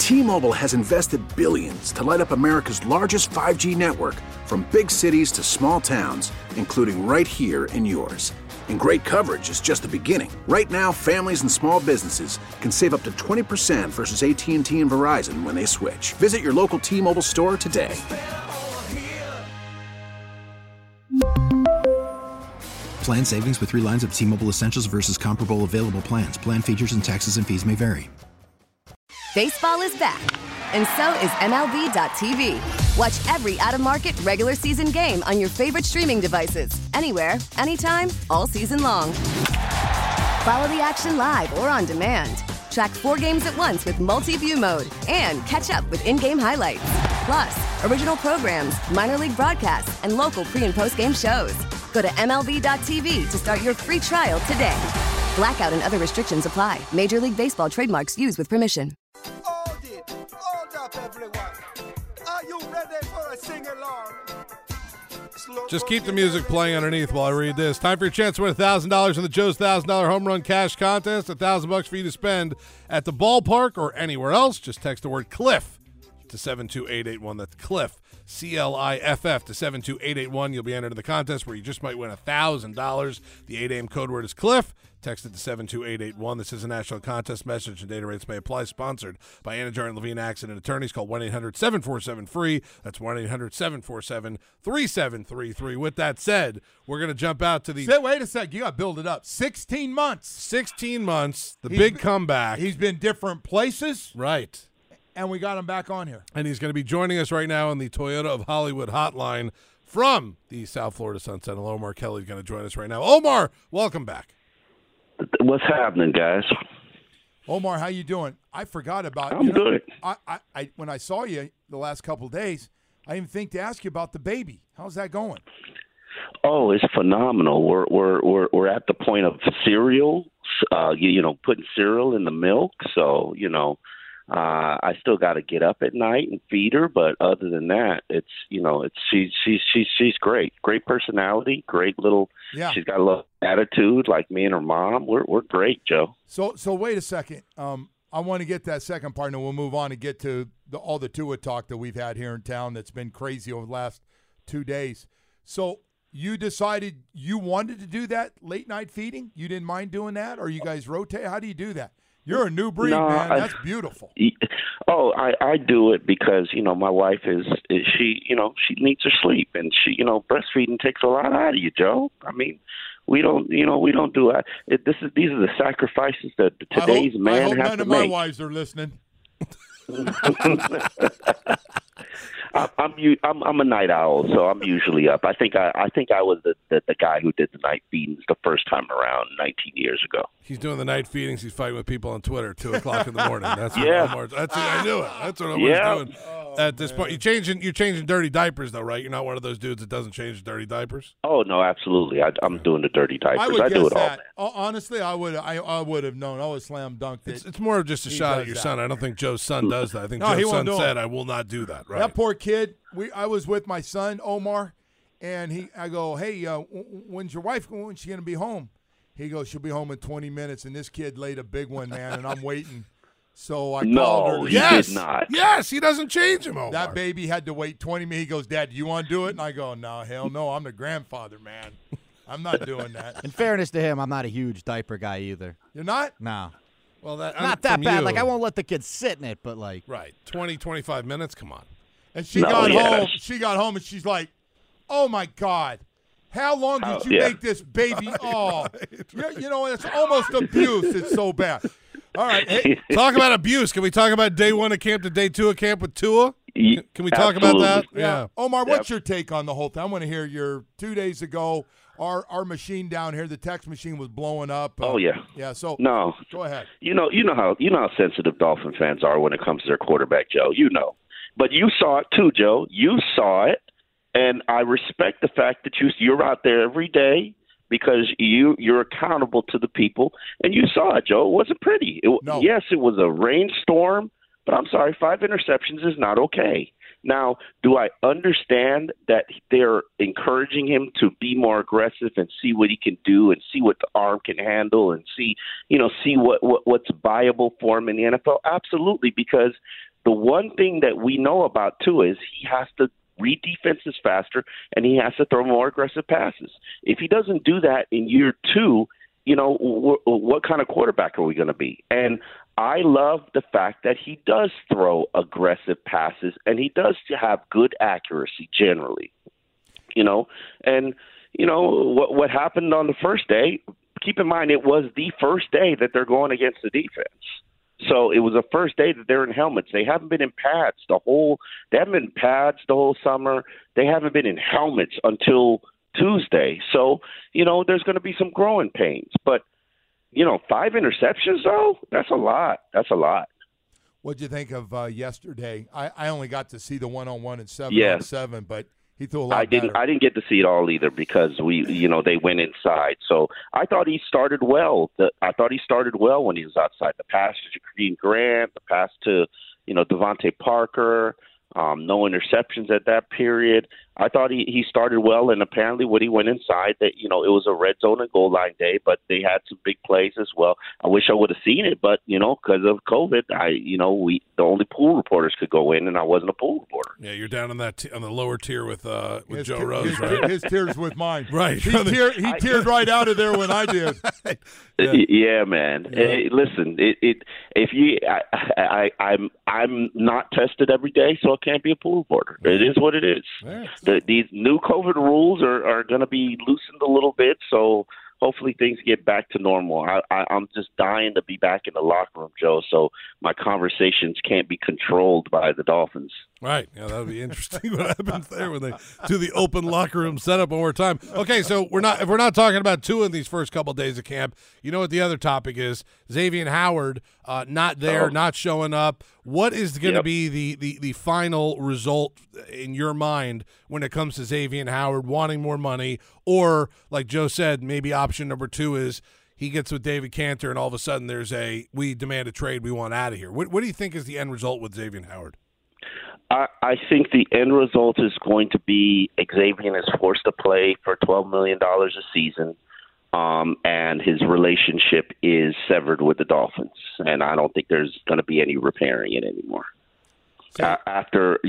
T-Mobile has invested billions to light up America's largest 5G network, from big cities to small towns, including right here in yours. And great coverage is just the beginning. Right now, families and small businesses can save up to 20% versus AT&T and Verizon when they switch. Visit your local T-Mobile store today. Plan savings with 3 lines of T-Mobile Essentials versus comparable available plans. Plan features and taxes and fees may vary. Baseball is back, and so is MLB.tv. Watch every out-of-market regular season game on your favorite streaming devices, anywhere, anytime, all season long. Follow the action live or on demand. Track 4 games at once with multi-view mode and catch up with in-game highlights. Plus, original programs, minor league broadcasts, and local pre- and post-game shows. Go to MLB.tv to start your free trial today. Blackout and other restrictions apply. Major League Baseball trademarks used with permission. Hold up, everyone. Are you ready for a sing-along? Just keep the music playing underneath while I read this. Time for your chance to win $1,000 in the Joe's $1,000 Home Run Cash Contest. $1,000 for you to spend at the ballpark or anywhere else. Just text the word Cliff to 72881. That's Cliff, CLIFF, to 72881. You'll be entered in the contest where you just might win $1,000. The 8 a.m. code word is Cliff. Text it to 72881. This is a national contest message, and data rates may apply. Sponsored by Anajar and Levine Accident Attorneys. Call 1-800-747-FREE. That's 1-800-747-3733. With that said, we're going to jump out to the... Wait a sec. You got to build it up. 16 months. 16 months. The big comeback. He's been different places. Right. And we got him back on here. And he's going to be joining us right now on the Toyota of Hollywood hotline from the South Florida Sun Sentinel. Omar Kelly's going to join us right now. Omar, welcome back. What's happening, guys? Omar, how you doing? I forgot about I'm good. I when I saw you the last couple of days, I didn't think to ask you about the baby. How's that going? Oh, it's phenomenal. We're at the point of cereal, putting cereal in the milk. So, I still got to get up at night and feed her, but other than that, she's great. Great personality, great little. Yeah. She's got a little attitude like me and her mom. We're great, Joe. So wait a second. I want to get that second part, and we'll move on and get to all the Tua talk that we've had here in town. That's been crazy over the last 2 days. So you decided you wanted to do that late night feeding. You didn't mind doing that, or you guys rotate? How do you do that? You're a new breed, man. That's beautiful. I do it because, my wife she needs her sleep, and breastfeeding takes a lot out of you, Joe. I mean, we don't do it. These are the sacrifices that today's man has to make. I hope none of my wives are listening. I'm a night owl, so I'm usually up. I think I was the guy who did the night feedings the first time around 19 years ago. He's doing the night feedings. He's fighting with people on Twitter at 2 o'clock in the morning. That's what I knew it. That's what Omar's doing at this point. You're changing dirty diapers, though, right? You're not one of those dudes that doesn't change dirty diapers. Oh no, absolutely. I'm doing the dirty diapers. I do it all. Honestly, I would have known. I would slam dunked it. It's more of just a shot at your son. I don't think Joe's son does that. I think Joe's son said, "I will not do that." Right? That poor kid. I was with my son Omar, and I go, "Hey, when's your wife? When's she gonna be home?" He goes, "She'll be home in 20 minutes." And this kid laid a big one, man, and I'm waiting. So I called her. Yes, he did not. Yes, he doesn't change him, Omar. That baby had to wait 20 minutes. He goes, "Dad, do you want to do it?" And I go, "No, hell no. I'm the grandfather, man. I'm not doing that." In fairness to him, I'm not a huge diaper guy either. You're not? No. Well, not that bad. Like, I won't let the kid sit in it, but like. Right. 20, 25 minutes? Come on. And she got home. She got home, and she's like, "Oh, my God. How long did you make this baby?" Oh, it's almost abuse. It's so bad. All right. Hey, talk about abuse. Can we talk about day 1 of camp to day 2 of camp with Tua? Can we talk about that? Yeah. Omar, what's your take on the whole thing? I want to hear your 2 days ago. Our machine down here, the text machine was blowing up. Yeah. So no, go ahead. You know how sensitive Dolphin fans are when it comes to their quarterback, Joe. But you saw it too, Joe. You saw it, and I respect the fact that you're out there every day because you're accountable to the people, and you saw it, Joe. It wasn't pretty. No. Yes, it was a rainstorm, but I'm sorry, 5 interceptions is not okay. Now, do I understand that they're encouraging him to be more aggressive and see what he can do and see what the arm can handle and see what's viable for him in the NFL? Absolutely, because the one thing that we know about Tua is he has to read defenses faster and he has to throw more aggressive passes. If he doesn't do that in year 2, what kind of quarterback are we going to be? And I love the fact that he does throw aggressive passes and he does have good accuracy generally. And what happened on the first day, keep in mind it was the first day that they're going against the defense. So it was the first day that they're in helmets. They haven't been in pads the whole summer. They haven't been in helmets until Tuesday. So, there's going to be some growing pains. But, 5 interceptions, though, that's a lot. That's a lot. What'd you think of yesterday? I only got to see the one-on-one and 7-on-7, but he threw a lot better. I didn't get to see it all either because they went inside. So I thought he started well. I thought he started well when he was outside. The pass to Jakeem Grant, the pass to, Devontae Parker, no interceptions at that period. I thought he started well, and apparently when he went inside, that it was a red zone and goal line day, but they had some big plays as well. I wish I would have seen it, but because of COVID, the only pool reporters could go in, and I wasn't a pool reporter. Yeah, you're down on that on the lower tier with Joe Rose, right? His tears with mine, right? He teared right out of there when I did. Yeah, man. Yeah. Hey, listen, I'm not tested every day, so I can't be a pool reporter. It is what it is. Yeah. These new COVID rules are going to be loosened a little bit, so hopefully things get back to normal. I'm just dying to be back in the locker room, Joe, so my conversations can't be controlled by the Dolphins. Right. Yeah, that would be interesting what happens there when they do the open locker room setup one more time. Okay, so if we're not talking about Tua in these first couple of days of camp, you know what the other topic is? Xavier Howard not there, not showing up. What is going to be the final result in your mind when it comes to Xavier Howard wanting more money, or like Joe said, maybe option number 2 is he gets with David Cantor and all of a sudden there's we demand a trade, we want out of here. What do you think is the end result with Xavier Howard? I think the end result is going to be Xavier is forced to play for $12 million a season, and his relationship is severed with the Dolphins. And I don't think there's going to be any repairing it anymore. After,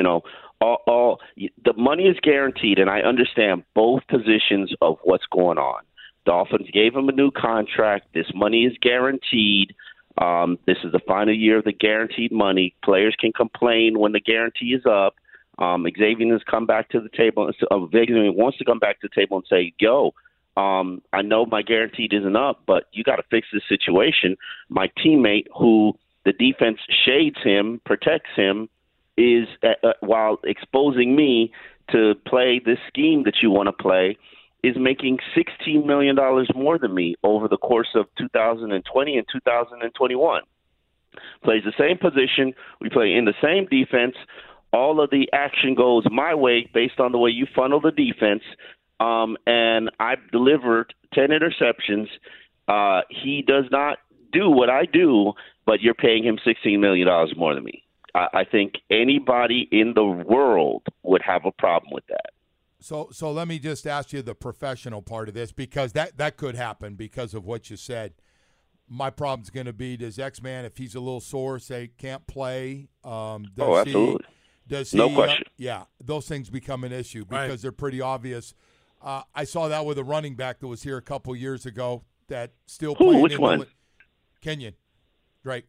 all the money is guaranteed, and I understand both positions of what's going on. Dolphins gave him a new contract. This money is guaranteed. This is the final year of the guaranteed money. Players can complain when the guarantee is up. Xavier has come back to the table. Xavier wants to come back to the table and say, I know my guaranteed isn't up, but you got to fix this situation. My teammate, who the defense shades him, protects him, is while exposing me to play this scheme that you want to play, is making $16 million more than me over the course of 2020 and 2021. Plays the same position. We play in the same defense. All of the action goes my way based on the way you funnel the defense. And I've delivered 10 interceptions. He does not do what I do, but you're paying him $16 million more than me. I think anybody in the world would have a problem with that. So let me just ask you the professional part of this, because that could happen because of what you said. My problem's going to be, does X-Man, if he's a little sore, say can't play? Absolutely. No question. Those things become an issue because they're pretty obvious. I saw that with a running back that was here a couple years ago that still playing. Which one? Kenyon Drake.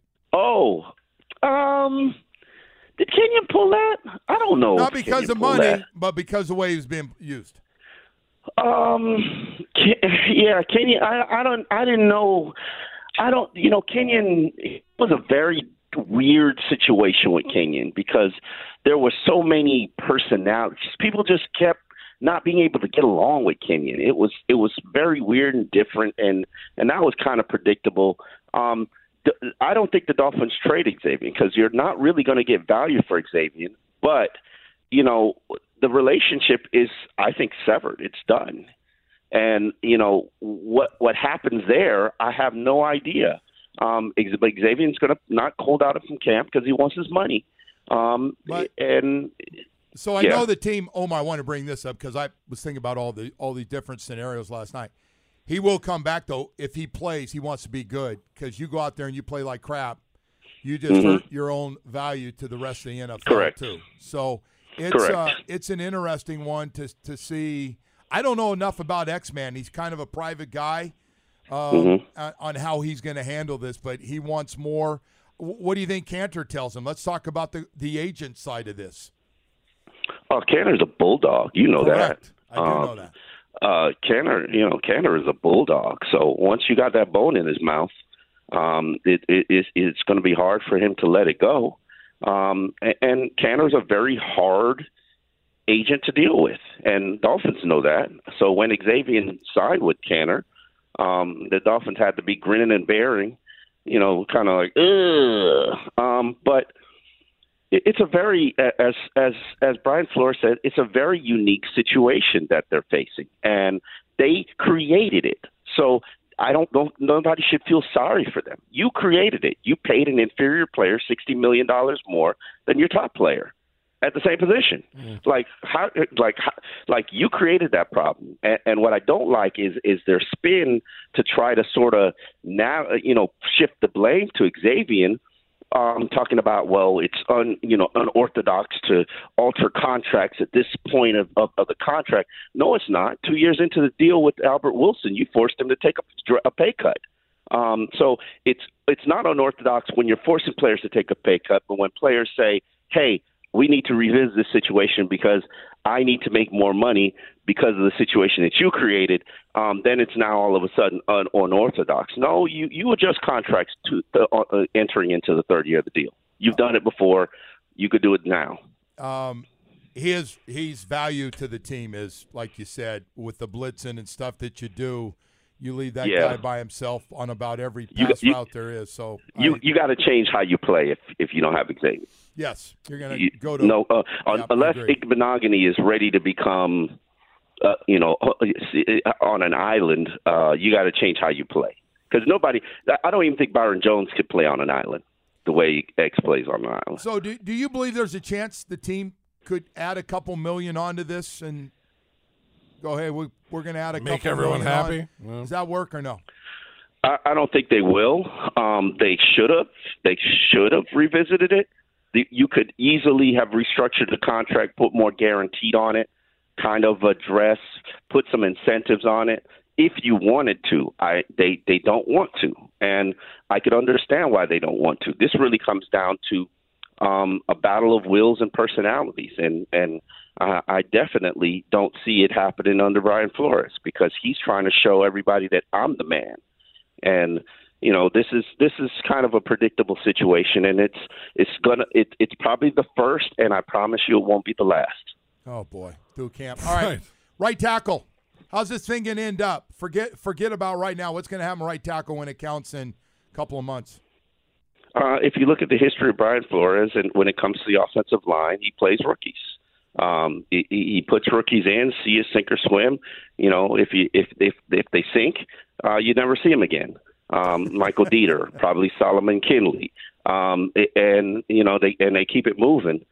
Did Kenyon pull that? I don't know. Not because of money, but because of the way he was being used. Kenyon. I didn't know. Kenyon, it was a very weird situation with Kenyon because there were so many personalities. People just kept not being able to get along with Kenyon. It was very weird and different, and that was kind of predictable. I don't think the Dolphins trade Xavier because you're not really going to get value for Xavier. But, the relationship is, I think, severed. It's done. And, what happens there, I have no idea. Xavier's going to not hold out from camp because he wants his money. So I know the team, Omar, I want to bring this up because I was thinking about all the different scenarios last night. He will come back, though. If he plays, he wants to be good because you go out there and you play like crap. you just hurt your own value to the rest of the NFL Correct. too. So Correct. It's an interesting one to see. I don't know enough about X-Man. He's kind of a private guy on how he's going to handle this, but he wants more. What do you think Cantor tells him? Let's talk about the agent side of this. Oh, Cantor's a bulldog. You know Correct. that. I do know that. Cantor is a bulldog. So once you got that bone in his mouth, it's going to be hard for him to let it go. And Cantor's a very hard agent to deal with, and Dolphins know that. So when Xavier signed with Cantor, the Dolphins had to be grinning and bearing, kind of like, ugh. But it's a very, as Brian Flores said, it's a very unique situation that they're facing, and they created it. So nobody should feel sorry for them. You created it. You paid an inferior player $60 million more than your top player at the same position. Like you created that problem. And what I don't like is their spin to try to sort of now, shift the blame to Xavier. Talking about, well, it's unorthodox to alter contracts at this point of the contract. No, it's not. 2 years into the deal with Albert Wilson, you forced him to take a pay cut. So it's not unorthodox when you're forcing players to take a pay cut, but when players say, hey, we need to revisit this situation because I need to make more money because of the situation that you created, then it's now all of a sudden unorthodox. No, you adjust contracts to entering into the third year of the deal. You've done it before. You could do it now. His value to the team is, like you said, with the blitzing and stuff that you do, you leave that guy by himself on about every pass route there is. So you got to change how you play if you don't have Xavier. Yes, you're going to go to unless Igbenogany is ready to become, on an island. You got to change how you play because I don't even think Byron Jones could play on an island the way X plays on an island. So do you believe there's a chance the team could add a couple million onto this and go, hey, we're going to add a couple million make everyone happy? Well. Does that work or no? I don't think they will. They should have. They should have revisited it. You could easily have restructured the contract, put more guaranteed on it, kind of put some incentives on it if you wanted to. They don't want to, and I could understand why they don't want to. This really comes down to a battle of wills and personalities, and I definitely don't see it happening under Brian Flores because he's trying to show everybody that I'm the man, and this is kind of a predictable situation, and it's probably the first, and I promise you it won't be the last. Oh boy, through camp. All right tackle. How's this thing gonna end up? Forget about right now. What's gonna happen right tackle when it counts in a couple of months? If you look at the history of Brian Flores, and when it comes to the offensive line, he plays rookies. He puts rookies in, see a sink or swim. If they sink, you never see them again. Michael Dieter, probably Solomon Kinley, and they keep it moving.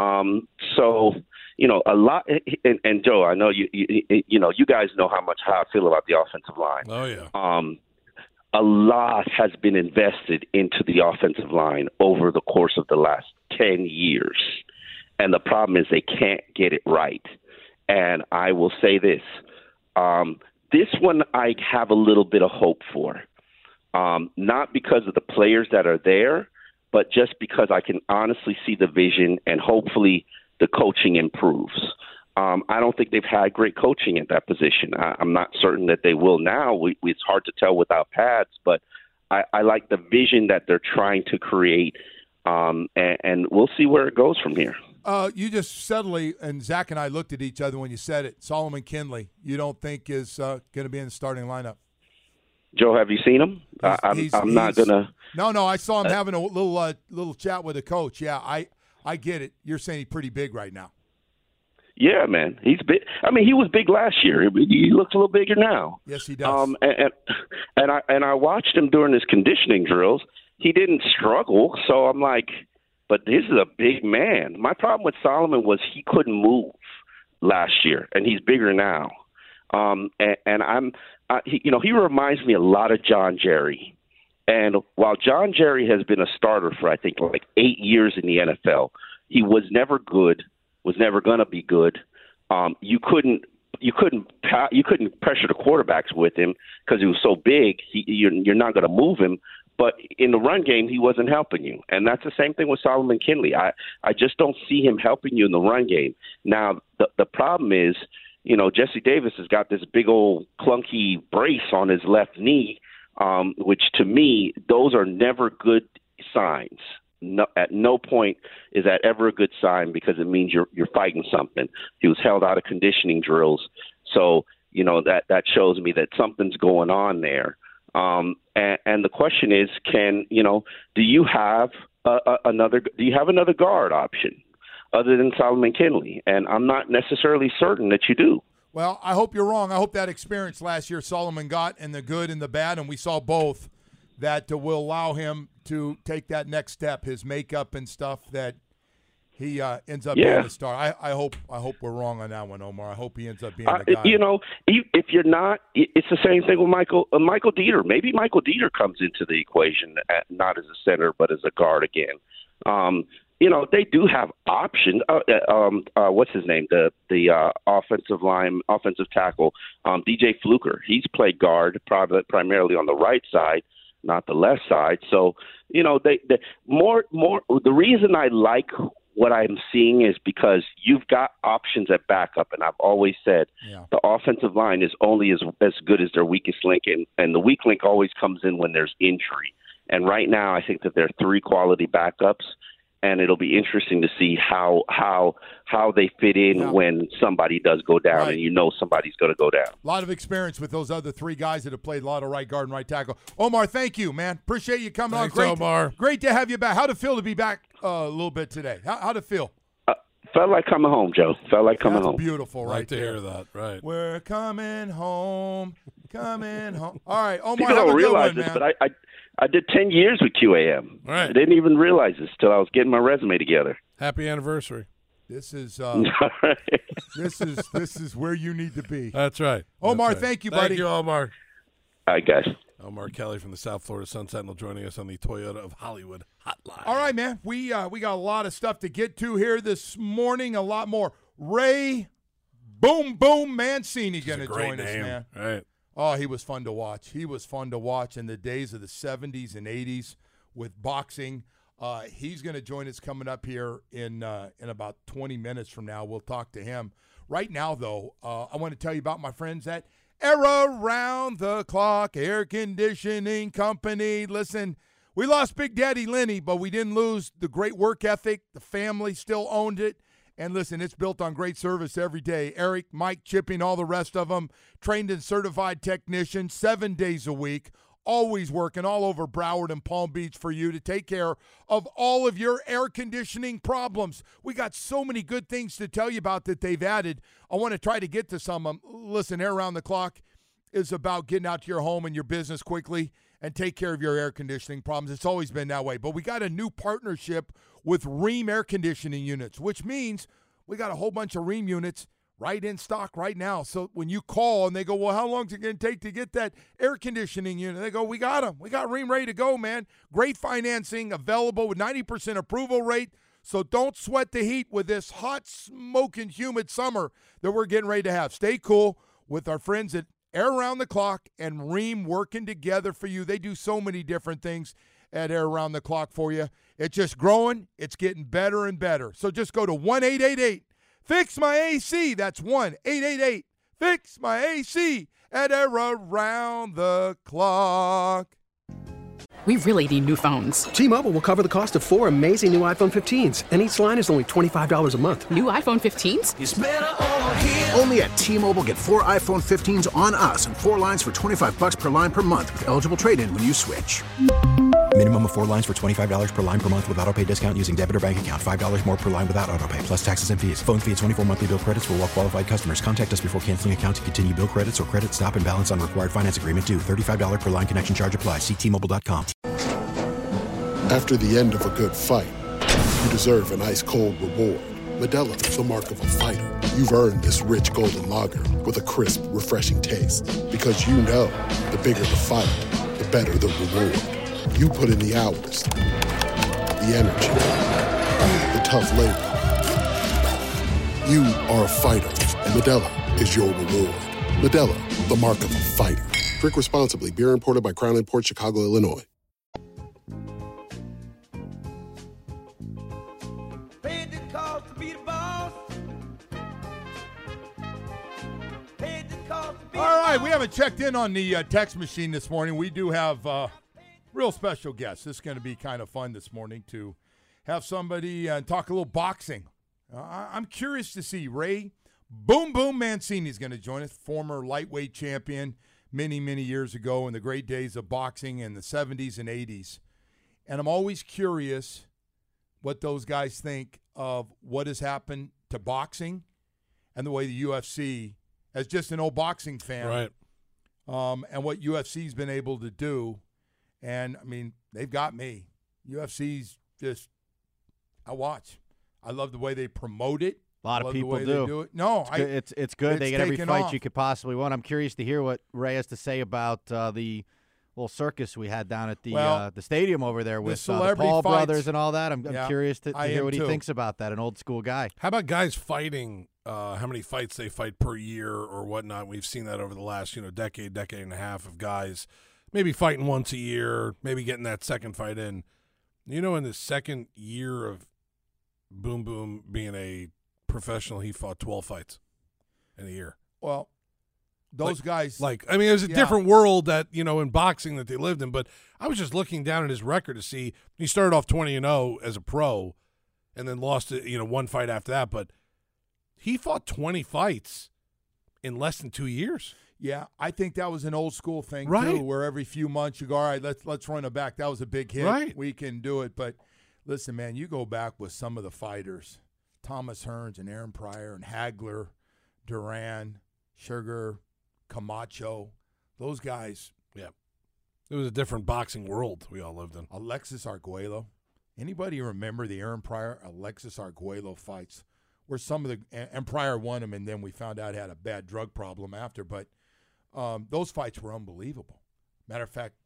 A lot. And Joe, I know you guys know how I feel about the offensive line. Oh yeah. A lot has been invested into the offensive line over the course of the last 10 years. And the problem is they can't get it right. And I will say this. This one I have a little bit of hope for. Not because of the players that are there, but just because I can honestly see the vision and hopefully the coaching improves. I don't think they've had great coaching at that position. I'm not certain that they will now. It's hard to tell without pads, but I like the vision that they're trying to create, and we'll see where it goes from here. You just subtly, and Zach and I looked at each other when you said it, Solomon Kinley, you don't think is going to be in the starting lineup? Joe, have you seen him? I'm not going to. No, I saw him having a little chat with the coach. Yeah, I get it. You're saying he's pretty big right now. Yeah, man, he's big. I mean, he was big last year. He looks a little bigger now. Yes, he does. And I watched him during his conditioning drills. He didn't struggle, so I'm like, but this is a big man. My problem with Solomon was he couldn't move last year, and he's bigger now. He reminds me a lot of John Jerry. And while John Jerry has been a starter for, I think, like 8 years in the NFL, he was never good, was never going to be good. You couldn't pressure the quarterbacks with him because he was so big. You're not going to move him. But in the run game, he wasn't helping you. And that's the same thing with Solomon Kindley. I just don't see him helping you in the run game. Now, the problem is, Jesse Davis has got this big old clunky brace on his left knee, which to me, those are never good signs. No, at no point is that ever a good sign because it means you're fighting something. He was held out of conditioning drills. So, that shows me that something's going on there. And the question is, do you have another guard option other than Solomon Kindley? And I'm not necessarily certain that you do. Well, I hope you're wrong. I hope that experience last year Solomon got, and the good and the bad, and we saw both, that will allow him to take that next step, his makeup and stuff, that he ends up being a star. I hope we're wrong on that one, Omar. I hope he ends up being the guy. If you're not, it's the same thing with Michael Dieter. Maybe Michael Dieter comes into the equation, not as a center, but as a guard again. They do have options. What's his name? The offensive tackle, DJ Fluker. He's played guard primarily on the right side, not the left side. So, the reason I like what I'm seeing is because you've got options at backup, and I've always said the offensive line is only as good as their weakest link, and the weak link always comes in when there's injury. And right now, I think that there are 3 quality backups, and it'll be interesting to see how they fit in when somebody does go down, and somebody's going to go down. A lot of experience with those other 3 guys that have played a lot of right guard and right tackle. Omar, thank you, man. Appreciate you coming Thanks, on. Great, Omar. Great to have you back. How'd it feel to be back a little bit today? How'd it feel? Felt like coming home, Joe. Felt like coming home. Beautiful, right to there. hear that, right. We're coming home. All right, Omar, people have don't a good realize one, this, man. but I did 10 years with QAM. Right. I didn't even realize this till I was getting my resume together. Happy anniversary. This is this is where you need to be. That's right. Omar, That's right. thank you, buddy. Thank you, Omar. All right, guys. Omar Kelly from the South Florida Sun Sentinel joining us on the Toyota of Hollywood hotline. All right, man. We got a lot of stuff to get to here this morning. A lot more. Ray Boom Boom Mancini going to join us, man. Right. Oh, he was fun to watch. He was fun to watch in the days of the 70s and 80s with boxing. He's going to join us coming up here in about 20 minutes from now. We'll talk to him. Right now, though, I want to tell you about my friends at Around the Clock Air Conditioning Company. Listen, we lost Big Daddy Lenny, but we didn't lose the great work ethic. The family still owned it. And listen, it's built on great service every day. Eric, Mike, Chipping, all the rest of them, trained and certified technicians 7 days a week, always working all over Broward and Palm Beach for you to take care of all of your air conditioning problems. We got so many good things to tell you about that they've added. I want to try to get to some of them. Listen, Air Around the Clock is about getting out to your home and your business quickly and take care of your air conditioning problems. It's always been that way. But we got a new partnership with Rheem Air Conditioning Units, which means we got a whole bunch of Rheem units right in stock right now. So when you call and they go, well, how long is it going to take to get that air conditioning unit? They go, we got them. We got Rheem ready to go, man. Great financing available with 90% approval rate. So don't sweat the heat with this hot, smoking, humid summer that we're getting ready to have. Stay cool with our friends at Air Around the Clock and Rheem working together for you. They do so many different things at Air Around the Clock for you. It's just growing. It's getting better and better. So just go to 1-888-FIX-MY-AC. That's 1-888-FIX-MY-AC at Air Around the Clock. We really need new phones. T-Mobile will cover the cost of 4 amazing new iPhone 15s, and each line is only $25 a month. New iPhone 15s? It's better over here. Only at T-Mobile, get 4 iPhone 15s on us and 4 lines for $25 per line per month with eligible trade-in when you switch. Minimum of 4 lines for $25 per line per month with autopay discount using debit or bank account. $5 more per line without autopay, plus taxes and fees. Phone fee at 24 monthly bill credits for well-qualified customers. Contact us before canceling account to continue bill credits or credit stop and balance on required finance agreement due. $35 per line connection charge applies. See T-Mobile.com. After the end of a good fight, you deserve an ice-cold reward. Modelo is the mark of a fighter. You've earned this rich golden lager with a crisp, refreshing taste. Because you know, the bigger the fight, the better the reward. You put in the hours, the energy, the tough labor. You are a fighter, and Modelo is your reward. Modelo, the mark of a fighter. Drink responsibly. Beer imported by Crown Imports, Chicago, Illinois. Paid the cost to be the boss. Paid the cost to be All right, we haven't checked in on the text machine this morning. We do have real special guests. This is going to be kind of fun this morning to have somebody talk a little boxing. I'm curious to see Ray Boom Boom Mancini is going to join us, former lightweight champion many, many years ago in the great days of boxing in the 70s and 80s. And I'm always curious what those guys think of what has happened to boxing and the way the UFC, as just an old boxing fan, right, and what UFC's been able to do. And, I mean, they've got me. UFC's just, I watch. I love the way they promote it. A lot of people do it. No, it's good. They get every fight off. you could possibly want. I'm curious to hear what Ray has to say about the little circus we had down at the stadium over there with the Paul brothers and all that. I'm curious to hear what he thinks about that. An old school guy. How about guys fighting? How many fights they fight per year or whatnot? We've seen that over the last decade and a half of guys maybe fighting once a year, maybe getting that second fight in. In the second year of Boom Boom being a professional, he fought 12 fights in a year. Well, those guys. It was a different world that, in boxing that they lived in. But I was just looking down at his record to see he started off 20-0 as a pro and then lost it, one fight after that. But he fought 20 fights in less than 2 years. Yeah, I think that was an old school thing, right, too, where every few months you go, all right, let's run it back. That was a big hit. Right. We can do it. But listen, man, you go back with some of the fighters, Thomas Hearns and Aaron Pryor and Hagler, Duran, Sugar, Camacho, those guys. Yeah. It was a different boxing world we all lived in. Alexis Arguello. Anybody remember the Aaron Pryor, Alexis Arguello fights where some of and Pryor won them, and then we found out he had a bad drug problem after. But those fights were unbelievable. Matter of fact,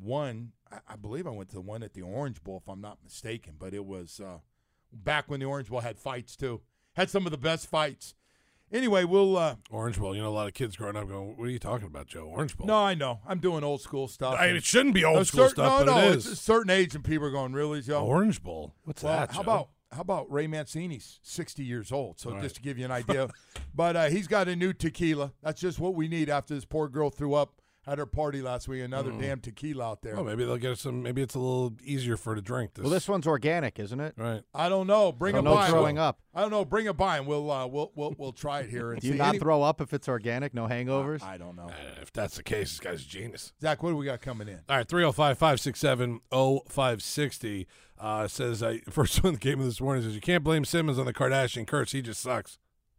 I believe I went to the one at the Orange Bowl, if I'm not mistaken, but it was back when the Orange Bowl had fights too. Had some of the best fights. Anyway, we'll Orange Bowl. A lot of kids growing up going, "What are you talking about, Joe? Orange Bowl?" No, I know. I'm doing old school stuff. It shouldn't be old school stuff, but it is. It's a certain age, and people are going, "Really, Joe?" Orange Bowl. What's that? Joe? How about Ray Mancini's 60 years old? So just to give you an idea, but he's got a new tequila. That's just what we need after this poor girl threw up at her party last week. Another damn tequila out there. Oh, maybe they'll get some. Maybe it's a little easier for her to drink. Well, this one's organic, isn't it? Right. I don't know. Bring it by. No throwing up. I don't know. Bring it by, and we'll try it here. And Do you not throw up if it's organic? No hangovers? I don't know. If that's the case, this guy's a genius. Zach, what do we got coming in? All right, 305-567-0560 says, first one that came in this morning says, you can't blame Simmons on the Kardashian curse. He just sucks.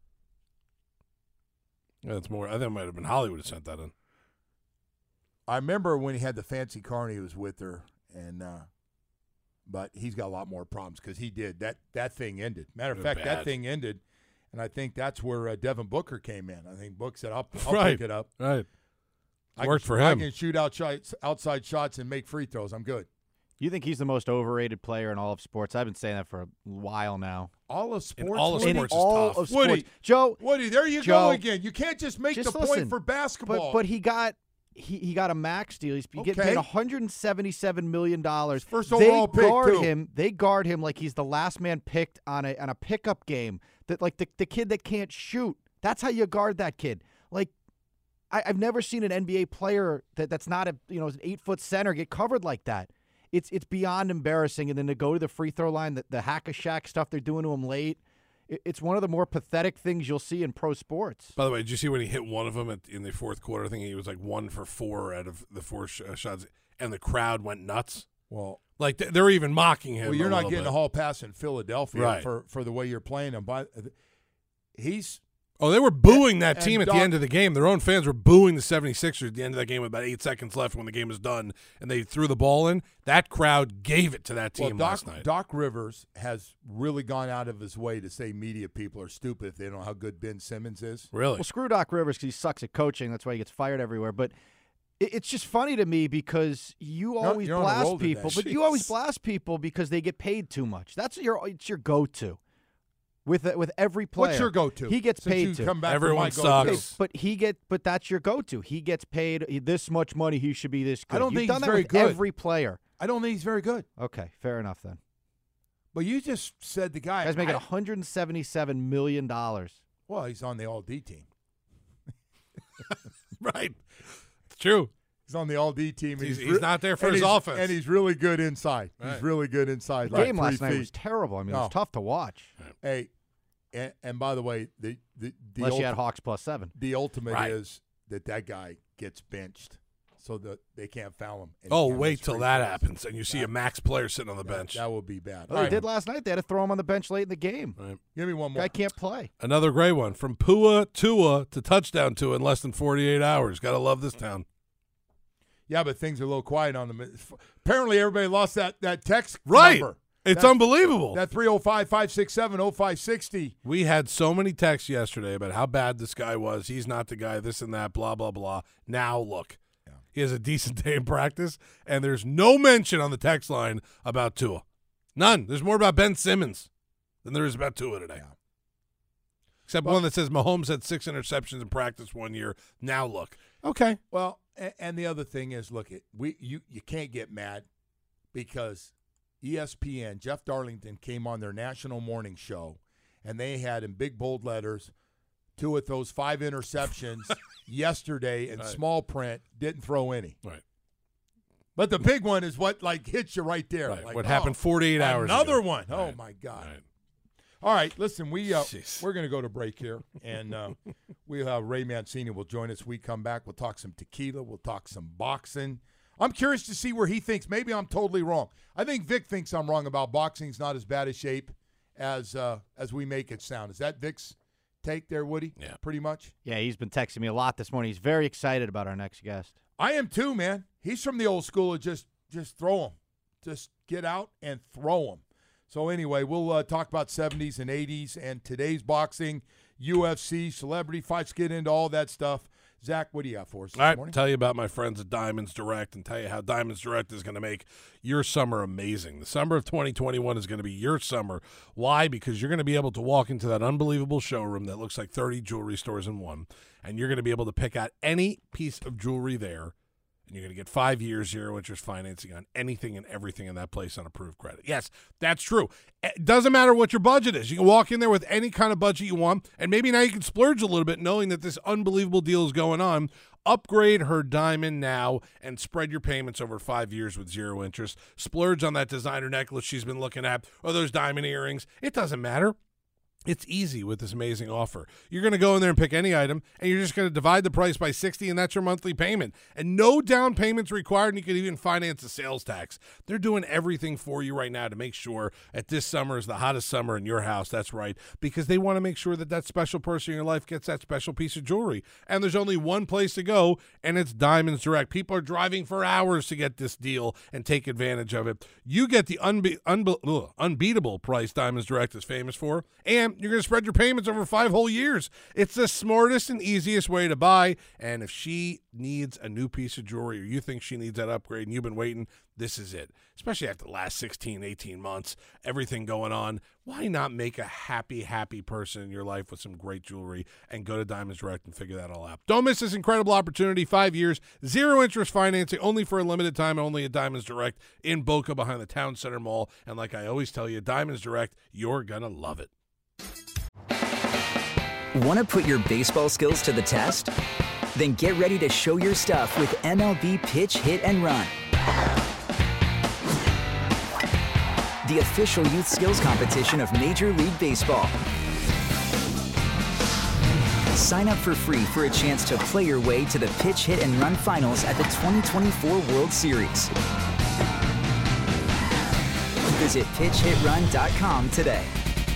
Yeah, that's more. I think it might have been Hollywood who sent that in. I remember when he had the fancy car and he was with her, and but he's got a lot more problems because he did. That thing ended. Matter of fact, that thing ended, and I think that's where Devin Booker came in. I think Book said, I'll pick it up. Right. Worked for him. I can shoot outside shots and make free throws. I'm good. You think he's the most overrated player in all of sports? I've been saying that for a while now. All of sports? In all of sports in is all tough. of sports. Woody, Joe, there you go again. You can't just make the point for basketball. But he got a max deal. He's getting paid $177 million. First overall pick, too. They guard him like he's the last man picked on a pickup game. That like the kid that can't shoot. That's how you guard that kid. Like I've never seen an NBA player that's not an 8-foot center get covered like that. It's beyond embarrassing. And then to go to the free throw line, the hack-a-shack stuff they're doing to him late. It's one of the more pathetic things you'll see in pro sports. By the way, did you see when he hit one of them in the fourth quarter? I think he was like 1 for 4 out of the 4 shots, and the crowd went nuts. Well, like they're even mocking him. Well, you're not getting a hall pass in Philadelphia right. for the way you're playing him. But they were booing that team at the end of the game. Their own fans were booing the 76ers at the end of that game with about 8 seconds left when the game was done, and they threw the ball in. That crowd gave it to that team last night. Doc Rivers has really gone out of his way to say media people are stupid if they don't know how good Ben Simmons is. Really? Well, screw Doc Rivers because he sucks at coaching. That's why he gets fired everywhere. But It's just funny to me because you always blast people, but you always blast people because they get paid too much. It's your go-to with every player. What's your go-to? He gets paid too. Everyone sucks. But that's your go-to. He gets paid this much money. He should be this good. I don't You've think done he's that very with good. every player. I don't think he's very good. Okay, fair enough then. But you just said the guy. Guy's making $177 million. Well, he's on the All-D team. Right. It's true. He's on the All-D team. He's not there for his offense. And he's really good inside. Right. He's really good inside. The game last night was terrible. I mean, it was tough to watch. Hey, and by the way, unless you had Hawks +7. The ultimate is that guy gets benched so that they can't foul him. Oh, wait till that happens, and you see a max player sitting on the bench. That would be bad. Well, they did last night. They had to throw him on the bench late in the game. Right. Give me one more. Guy can't play. Another great one. From Tua to touchdown Tua in less than 48 hours. Got to love this town. Yeah, but things are a little quiet on them. Apparently, everybody lost that text number. It's unbelievable. That 305-567-0560. We had so many texts yesterday about how bad this guy was. He's not the guy, this and that, blah, blah, blah. Now, look. Yeah. He has a decent day in practice, and there's no mention on the text line about Tua. None. There's more about Ben Simmons than there is about Tua today. Yeah. Except one that says Mahomes had 6 interceptions in practice one year. Now, look. Okay. Well, and the other thing is, look, you can't get mad because ESPN, Jeff Darlington, came on their national morning show, and they had in big bold letters, Tua with those 5 interceptions yesterday in small print, didn't throw any. Right. But the big one is what hits you right there. Right. Like, what happened 48 hours ago. Another one. Right. Oh, my God. Right. All right, listen, we're going to go to break here, and we'll have Ray Mancini will join us. We come back, we'll talk some tequila, we'll talk some boxing. I'm curious to see where he thinks. Maybe I'm totally wrong. I think Vic thinks I'm wrong about boxing's not as bad a shape as we make it sound. Is that Vic's take there, Woody? Yeah. Pretty much? Yeah, he's been texting me a lot this morning. He's very excited about our next guest. I am too, man. He's from the old school of just throw them. Just get out and throw them. So anyway, we'll talk about 70s and 80s and today's boxing, UFC, celebrity fights, get into all that stuff. Zach, what do you have for us this morning? All right, tell you about my friends at Diamonds Direct and tell you how Diamonds Direct is going to make your summer amazing. The summer of 2021 is going to be your summer. Why? Because you're going to be able to walk into that unbelievable showroom that looks like 30 jewelry stores in one, and you're going to be able to pick out any piece of jewelry there. And you're going to get 5 years 0 interest financing on anything and everything in that place on approved credit. Yes, that's true. It doesn't matter what your budget is. You can walk in there with any kind of budget you want, and maybe now you can splurge a little bit knowing that this unbelievable deal is going on. Upgrade her diamond now and spread your payments over 5 years with 0 interest. Splurge on that designer necklace she's been looking at or those diamond earrings. It doesn't matter. It's easy with this amazing offer. You're going to go in there and pick any item, and you're just going to divide the price by 60, and that's your monthly payment. And no down payments required, and you can even finance the sales tax. They're doing everything for you right now to make sure that this summer is the hottest summer in your house. That's right, because they want to make sure that that special person in your life gets that special piece of jewelry. And there's only one place to go, and it's Diamonds Direct. People are driving for hours to get this deal and take advantage of it. You get the unbeatable price Diamonds Direct is famous for, and you're going to spread your payments over 5 whole years. It's the smartest and easiest way to buy. And if she needs a new piece of jewelry or you think she needs that upgrade and you've been waiting, this is it. Especially after the last 16, 18 months, everything going on. Why not make a happy, happy person in your life with some great jewelry and go to Diamonds Direct and figure that all out. Don't miss this incredible opportunity. 5 years, 0 interest financing, only for a limited time, only at Diamonds Direct in Boca behind the Town Center Mall. And like I always tell you, Diamonds Direct, you're going to love it. Want to put your baseball skills to the test? Then get ready to show your stuff with MLB Pitch, Hit, and Run. The official youth skills competition of Major League Baseball. Sign up for free for a chance to play your way to the Pitch, Hit, and Run finals at the 2024 World Series. Visit pitchhitrun.com today.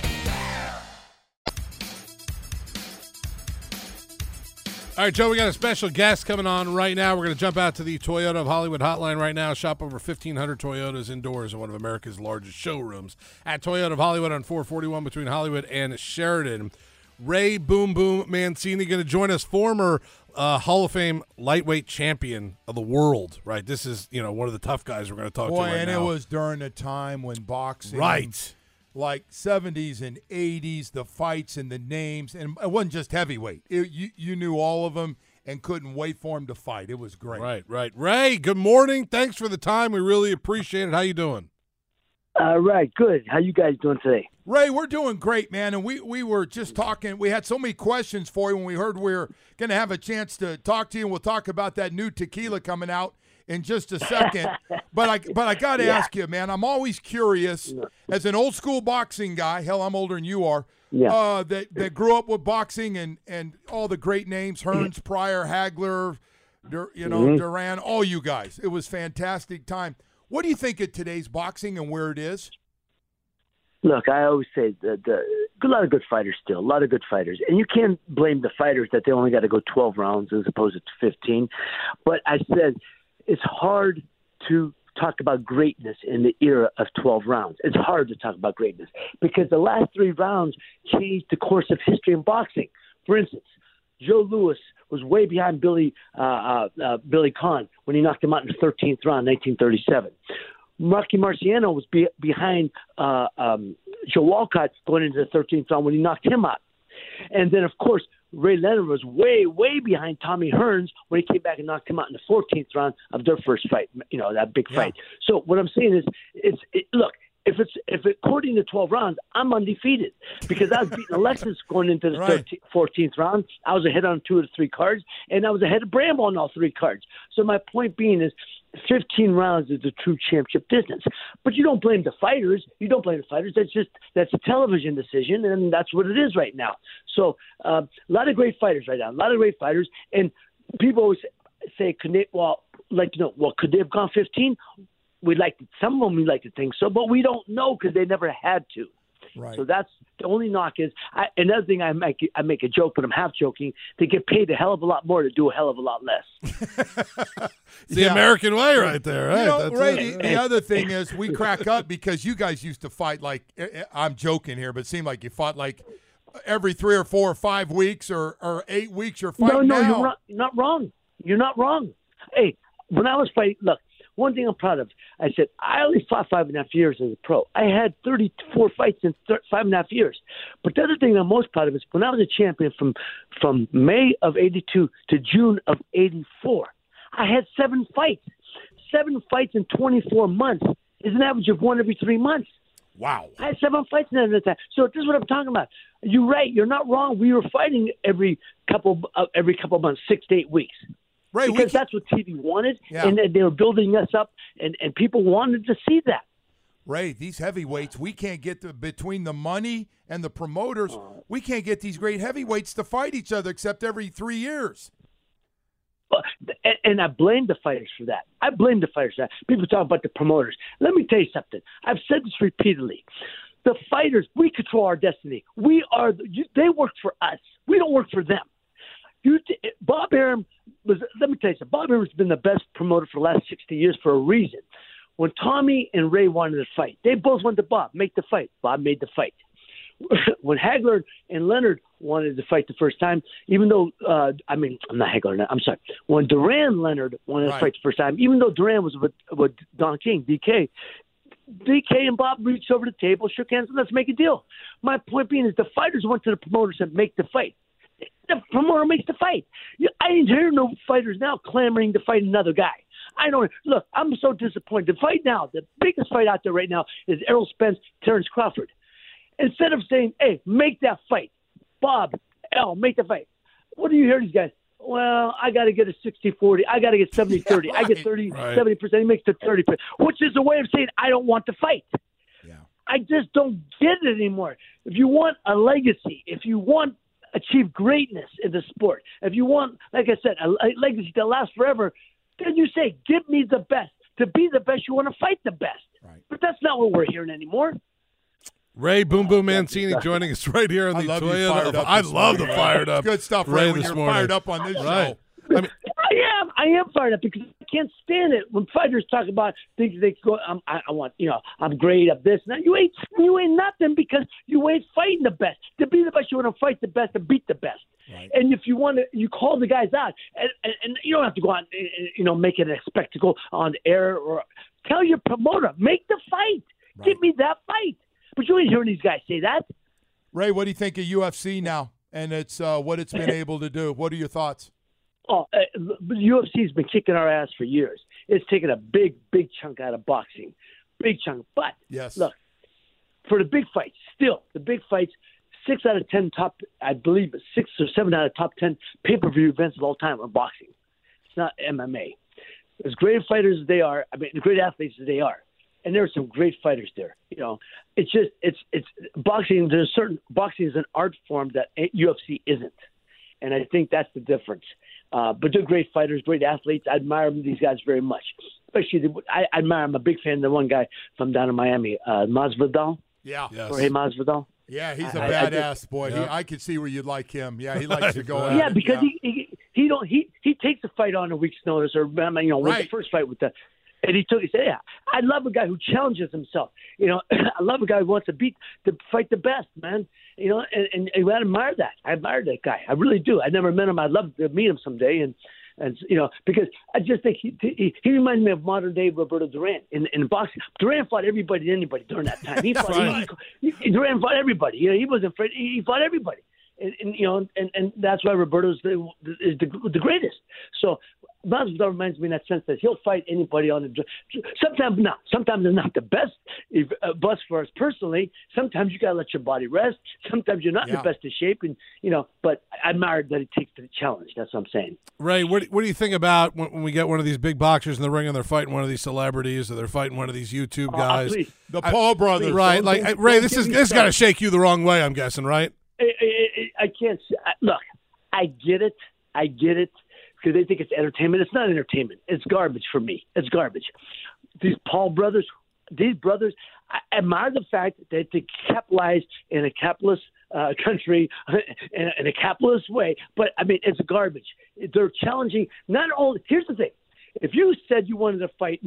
All right, Joe, we got a special guest coming on right now. We're going to jump out to the Toyota of Hollywood hotline right now. Shop over 1,500 Toyotas indoors in one of America's largest showrooms at Toyota of Hollywood on 441 between Hollywood and Sheridan. Ray Boom Boom Mancini going to join us, former Hall of Fame lightweight champion of the world, right? This is, one of the tough guys we're going to talk to right and now. It was during a time when boxing, right, like 70s and 80s, the fights and the names, and it wasn't just heavyweight. You knew all of them and couldn't wait for them to fight. It was great. Right. Ray, good morning. Thanks for the time. We really appreciate it. How you doing? Right, good. How you guys doing today? Ray, we're doing great, man. And we were just talking. We had so many questions for you when we heard we were going to have a chance to talk to you. And we'll talk about that new tequila coming out in just a second. but I got to ask you, man. I'm always curious, as an old school boxing guy. Hell, I'm older than you are. Yeah. That grew up with boxing and all the great names: Hearns, Pryor, Hagler, Duran, all you guys. It was fantastic time. What do you think of today's boxing and where it is? Look, I always say that a lot of good fighters still, a lot of good fighters. And you can't blame the fighters that they only got to go 12 rounds as opposed to 15. But I said it's hard to talk about greatness in the era of 12 rounds. It's hard to talk about greatness because the last 3 rounds changed the course of history in boxing. For instance, Joe Louis was way behind Billy Conn when he knocked him out in the 13th round, 1937. Rocky Marciano was behind Joe Walcott going into the 13th round when he knocked him out. And then, of course, Ray Leonard was way, way behind Tommy Hearns when he came back and knocked him out in the 14th round of their first fight, that big fight. So what I'm saying is, look, if according to 12 rounds, I'm undefeated because I was beating Alexis going into the 14th round. I was ahead on 2 of the 3 cards, and I was ahead of Bramble on all 3 cards. So my point being is 15 rounds is the true championship distance. But you don't blame the fighters. That's a television decision, and that's what it is right now. So a lot of great fighters right now, And people always say, could they have gone 15? Some of them we like to think so, but we don't know because they never had to. Right. So that's the only knock is. Another thing I make a joke, but I'm half joking. They get paid a hell of a lot more to do a hell of a lot less. It's the American way, right there. Right. The other thing is we crack up because you guys used to fight like I'm joking here, but it seemed like you fought like every 3 or 4 or 5 weeks or 8 weeks. You're fighting now. You're not wrong. You're not wrong. Hey, when I was fighting, look. One thing I'm proud of, I said, I only fought 5.5 years as a pro. I had 34 fights in 5.5 years. But the other thing I'm most proud of is when I was a champion from May of 82 to June of 84, I had 7 fights. 7 fights in 24 months is an average of 1 every 3 months. Wow. I had 7 fights in that time. So this is what I'm talking about. You're right. You're not wrong. We were fighting every couple months, 6 to 8 weeks. Right, because that's what TV wanted, and they were building us up, and people wanted to see that. Ray, these heavyweights, we can't get between the money and the promoters, we can't get these great heavyweights to fight each other except every 3 years. And I blame the fighters for that. People talk about the promoters. Let me tell you something. I've said this repeatedly. The fighters, we control our destiny. They work for us. We don't work for them. Bob Arum let me tell you something. Bob Arum's been the best promoter for the last 60 years for a reason. When Tommy and Ray wanted to fight, they both went to Bob, make the fight. Bob made the fight. When Hagler and Leonard wanted to fight the first time, even though, I'm not Hagler, I'm sorry. When Duran Leonard wanted to fight the first time, even though Duran was with Don King, DK and Bob reached over the table, shook hands, and let's make a deal. My point being is the fighters went to the promoters and make the fight. The promoter makes the fight. I didn't hear no fighters now clamoring to fight another guy. Look, I'm so disappointed. The fight now, the biggest fight out there right now is Errol Spence, Terrence Crawford. Instead of saying, hey, make that fight, Bob, make the fight. What do you hear these guys? Well, I got to get a 60-40. I got to get 70-30. I get 70%. He makes it 30%, which is a way of saying I don't want to fight. Yeah. I just don't get it anymore. If you want a legacy, if you want achieve greatness in the sport, if you want, like I said, a legacy that lasts forever, then you say, give me the best. To be the best, you want to fight the best. Right. But that's not what we're hearing anymore. Ray Boom Boom Mancini joining us right here on the Toyota. I love the fired up. Good stuff, Ray, when you're fired up on this show. I am fired up because I can't stand it when fighters talk about things they go. I'm great at this. Now you ain't nothing because you ain't fighting the best. To be the best, you want to fight the best and beat the best. Right. And if you want to, you call the guys out, and you don't have to go on, make it a spectacle on air or tell your promoter, make the fight, give me that fight. But you ain't hearing these guys say that. Ray, what do you think of UFC now and it's what it's been able to do? What are your thoughts? The UFC's been kicking our ass for years. It's taken a big chunk out of boxing, big chunk. But look, for the big fights, still the big fights. 6 out of 10 top, I believe 6 or 7 out of top 10 pay-per-view events of all time are boxing. It's not MMA. As great fighters as they are, great athletes as they are, and there are some great fighters there. It's boxing. Boxing is an art form that UFC isn't, and I think that's the difference. But they're great fighters, great athletes. I admire these guys very much. Especially, I admire. I'm a big fan of the one guy from down in Miami, Masvidal. Yeah, Jorge Masvidal. Yeah, he's a badass boy. Yeah. I could see where you'd like him. Yeah, he likes to go. Yeah, because he takes a fight on a week's notice, or with the first fight with the, and he said, yeah, I love a guy who challenges himself. I love a guy who wants to fight the best, man. And I admire that. I admire that guy. I really do. I never met him. I'd love to meet him someday, and because I just think he reminds me of modern day Roberto Duran in boxing. Duran fought everybody and anybody during that time. He fought Duran fought everybody. He wasn't afraid. He fought everybody, and that's why Roberto's the greatest. So Masvidal reminds me in that sense that he'll fight anybody on the. Sometimes not. Sometimes they're not the best. But for us personally, sometimes you gotta let your body rest. Sometimes you're not in the best of shape, and But I admire that he takes the challenge. That's what I'm saying. Ray, what do you think about when we get one of these big boxers in the ring and they're fighting one of these celebrities or they're fighting one of these YouTube guys? The Paul brothers, right? Ray, this got to shake you the wrong way. I'm guessing, right? I can't look. I get it. Because they think it's entertainment. It's not entertainment. It's garbage for me. It's garbage. These Paul brothers, I admire the fact that they capitalize in a capitalist country in a capitalist way. But, it's garbage. They're challenging not only – here's the thing. If you said you wanted to fight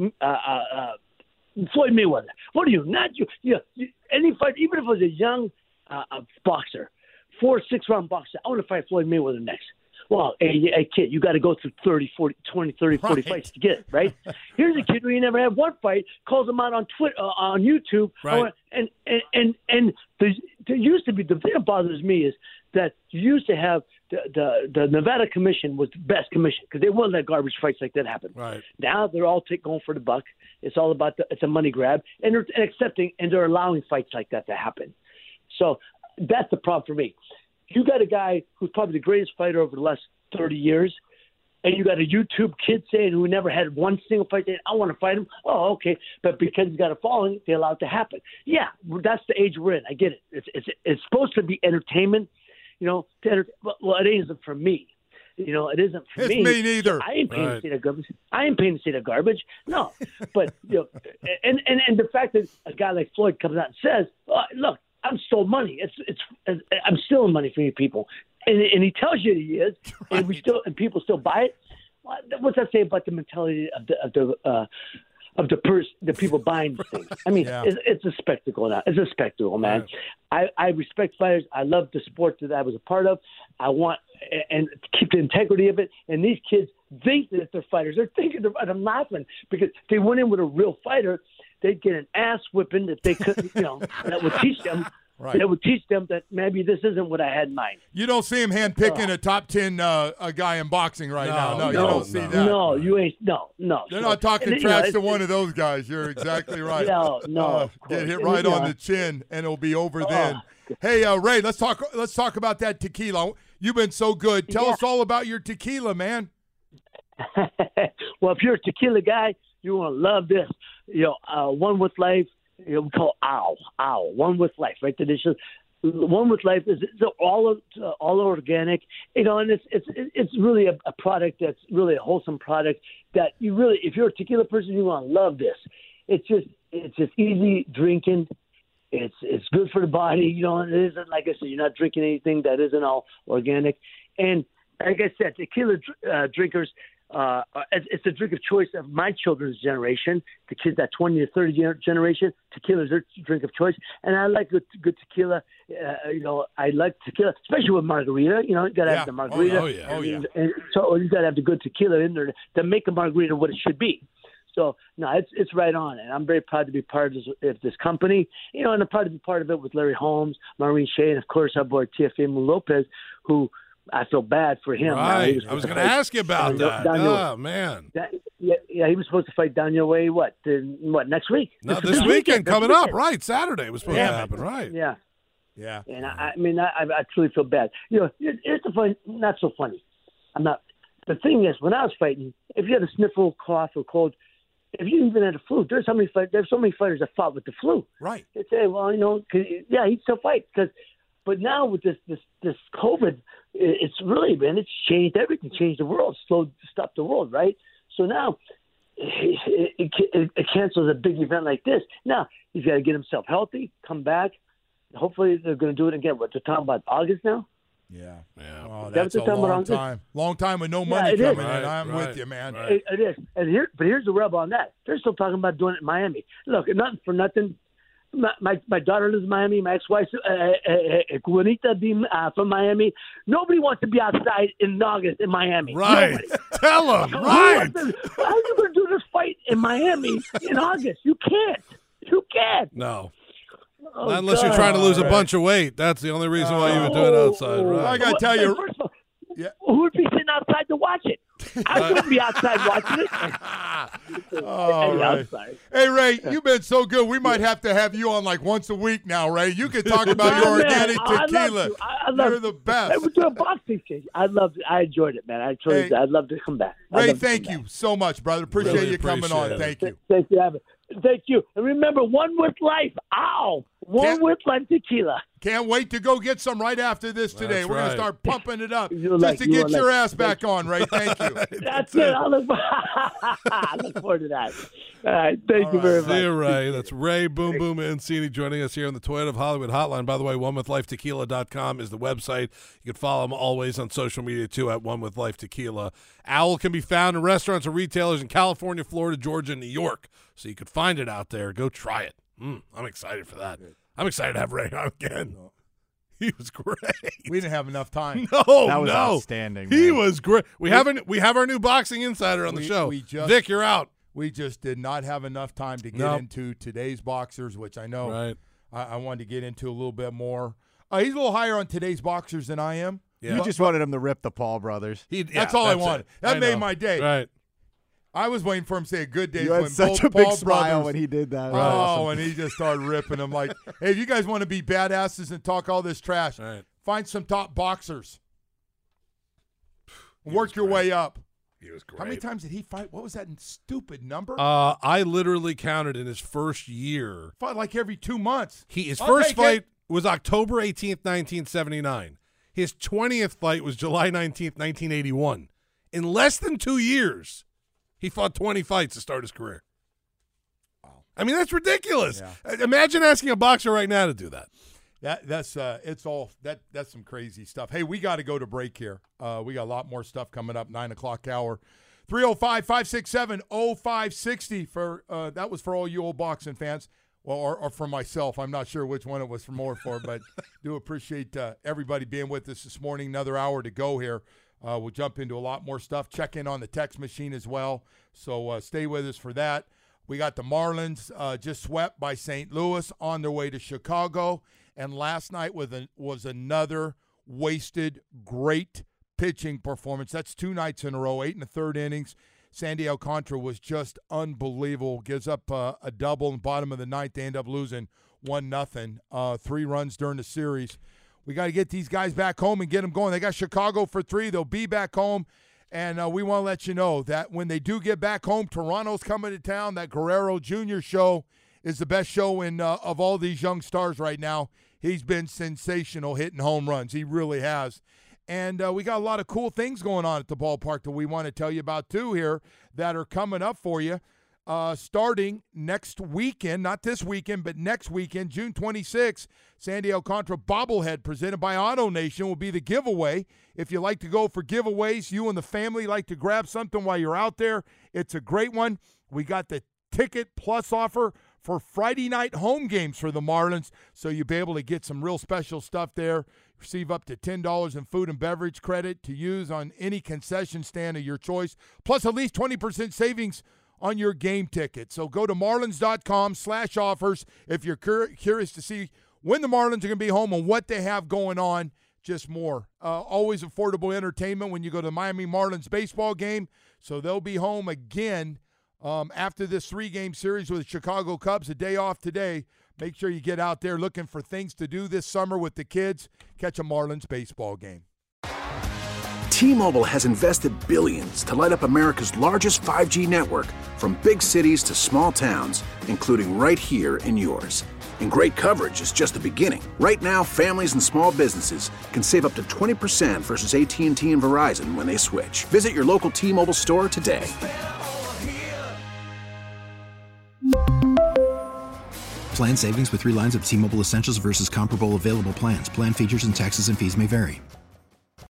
Floyd Mayweather, what are you? Not you. Any fight, even if it was a young boxer, 4 or 6 round boxer, I want to fight Floyd Mayweather next. Well, hey, kid, you got to go through 20, 30, 40 fights to get it, right? Here's a kid who never had one fight, calls him out on Twitter, on YouTube, right. and there used to be, the thing that bothers me is that you used to have the Nevada Commission was the best commission because they wouldn't let garbage fights like that happen. Right. Now they're all going for the buck. It's all about it's a money grab, and they're accepting and they're allowing fights like that to happen. So that's the problem for me. You got a guy who's probably the greatest fighter over the last 30 years, and you got a YouTube kid saying who never had one single fight saying, I want to fight him. Oh, okay. But because he's got a following, they allow it to happen. Yeah, that's the age we're in. I get it. It's supposed to be entertainment, well, it isn't for me. It isn't for me. It's me neither. I ain't paying to see that garbage. I ain't paying to see that garbage. No. But, and the fact that a guy like Floyd comes out and says, look, I'm stole money. I'm stealing money from you people, and he tells you he is, and people still buy it. What's that say about the mentality of the people buying things? It's a spectacle now. It's a spectacle, man. Right. I respect fighters. I love the sport that I was a part of. I want and keep the integrity of it. And these kids think that they're fighters. They're thinking I'm laughing because they went in with a real fighter. They'd get an ass whipping that they couldn't, that would teach them. Right. That would teach them that maybe this isn't what I had in mind. You don't see him handpicking a top 10 a guy in boxing now. No, you don't see that. No, you ain't. No. They're not talking trash to one of those guys. You're exactly right. No. Get hit right on the chin, and it'll be over then. Hey, Ray, let's talk about that tequila. You've been so good. Tell us all about your tequila, man. Well, if you're a tequila guy, you want to love this. One with Life. We call OWL. One with Life, right? The dishes. One with Life is all organic, and it's really a product that's really a wholesome product that you really, if you're a tequila person, you want to love this. It's just easy drinking. It's good for the body, It isn't, like I said, you're not drinking anything that isn't all organic. And like I said, tequila drinkers it's a drink of choice of my children's generation, the kids that 20 to 30 generation. Tequila is their drink of choice, and I like good tequila. I like tequila, especially with margarita. You got to have the margarita. And so you got to have the good tequila in there to make a margarita what it should be. So no, it's right on, and I'm very proud to be part of this company. And I'm proud to be part of it with Larry Holmes, Maureen Shea, and of course our boy Teofimo Lopez, who. I feel bad for him. Right. I was going to ask you about that. Oh, man. He was supposed to fight Daniel Way, next week? No, this weekend coming up. Right, Saturday was supposed to happen, right. Yeah. Yeah. And I truly feel bad. It's not so funny. I'm not. The thing is, when I was fighting, if you had a sniffle, cough, or cold, if you even had a flu, there's so many fighters that fought with the flu. Right. They'd say, well, he'd still fight But now with this COVID, it's really, man, it's changed everything, changed the world, stopped the world, right? So now it cancels a big event like this. Now he's got to get himself healthy, come back. Hopefully they're going to do it again. What, they're talking about August now? Yeah. Oh, that's a long time. Long time with no money coming in. I'm with you, man. It is. And here's the rub on that. They're still talking about doing it in Miami. Look, nothing for nothing. My daughter lives in Miami. My ex-wife, Juanita, from Miami. Nobody wants to be outside in August in Miami. Right. Tell them. Right. How are you going to do this fight in Miami in August? You can't. You can't. No. Not unless you're trying to lose a bunch of weight. That's the only reason why you would do it outside. Right. I got to tell you. First of all, who would be sitting outside to watch it? I wouldn't be outside watching it. Right. Hey, Ray, you've been so good. We might have to have you on like once a week now, Ray. You can talk about your organic tequila. You're the best. Hey, we're doing boxing change. I enjoyed it, man. I'd love to come back. Ray, thank you so much, brother. Appreciate you coming on. Thank you. Thank you, Evan. Thank you. And remember, one with life. Ow. One with life tequila. Can't wait to go get some right after this today. We're going to start pumping it up just to get your ass back on, Ray. Thank you. That's it. I look forward to that. All right. Thank you very much. See you, Ray. That's Ray Boom Boom Mancini joining us here on the Toyota of Hollywood Hotline. By the way, onewithlifetequila.com is the website. You can follow him always on social media, too, at One With Life Tequila. Owl can be found in restaurants and retailers in California, Florida, Georgia, and New York. So you can find it out there. Go try it. I'm excited for that. I'm excited to have Ray on again. He was great. We didn't have enough time. No, that was outstanding. He was great. We have our new boxing insider on the show. Vic, you're out. We just did not have enough time to get into today's boxers, which I know I wanted to get into a little bit more. He's a little higher on today's boxers than I am. Yeah. You just wanted him to rip the Paul brothers. That's all I wanted. That made my day. Right. I was waiting for him to say a good day. You had such a big smile when he did that. And he just started ripping them like, hey, if you guys want to be badasses and talk all this trash, find some top boxers. Work your way up. He was great. How many times did he fight? What was that stupid number? I literally counted in his first year. Fought like every 2 months. His first fight was October 18th, 1979. His 20th fight was July 19th, 1981. In less than 2 years, he fought 20 fights to start his career. Wow. I mean, that's ridiculous. Yeah. Imagine asking a boxer right now to do that. That's some crazy stuff. Hey, we got to go to break here. We got a lot more stuff coming up, 9 o'clock hour. 305-567-0560 for that was for all you old boxing fans. Well, or for myself. I'm not sure which one it was for, but do appreciate everybody being with us this morning. Another hour to go here. We'll jump into a lot more stuff. Check in on the text machine as well. So stay with us for that. We got the Marlins just swept by St. Louis on their way to Chicago. And last night was another wasted, great pitching performance. That's 2 nights in a row, 8 1/3 innings. Sandy Alcantara was just unbelievable. Gives up a double in the bottom of the ninth. They end up losing 1-0. 3 runs during the series. We got to get these guys back home and get them going. They got Chicago for 3. They'll be back home. And we want to let you know that when they do get back home, Toronto's coming to town. That Guerrero Jr. show is the best show of all these young stars right now. He's been sensational hitting home runs. He really has. And we got a lot of cool things going on at the ballpark that we want to tell you about, too, here that are coming up for you. starting next weekend, not this weekend, but next weekend, June 26th, Sandy Alcantara bobblehead presented by Auto Nation will be the giveaway. If you like to go for giveaways, you and the family like to grab something while you're out there, it's a great one. We got the Ticket Plus offer for Friday night home games for the Marlins, so you'll be able to get some real special stuff there. Receive up to $10 in food and beverage credit to use on any concession stand of your choice, plus at least 20% savings on your game ticket. So go to marlins.com/offers if you're curious to see when the Marlins are going to be home and what they have going on. Just more. Always affordable entertainment when you go to the Miami Marlins baseball game. So they'll be home again after this 3-game series with the Chicago Cubs. A day off today. Make sure you get out there looking for things to do this summer with the kids. Catch a Marlins baseball game. T-Mobile has invested billions to light up America's largest 5G network, from big cities to small towns, including right here in yours. And great coverage is just the beginning. Right now, families and small businesses can save up to 20% versus AT&T and Verizon when they switch. Visit your local T-Mobile store today. Plan savings with 3 lines of T-Mobile Essentials versus comparable available plans. Plan features and taxes and fees may vary.